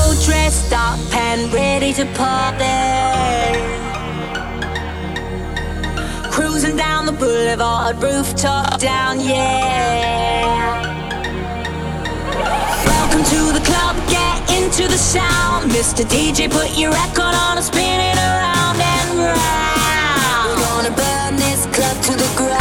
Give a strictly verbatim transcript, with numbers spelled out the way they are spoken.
all dressed up and ready to party. Cruising down the boulevard, rooftop down, yeah. Welcome to the club, get into the sound. Mister D J, put your record on and spin it around and round. We're gonna burn this club to the ground.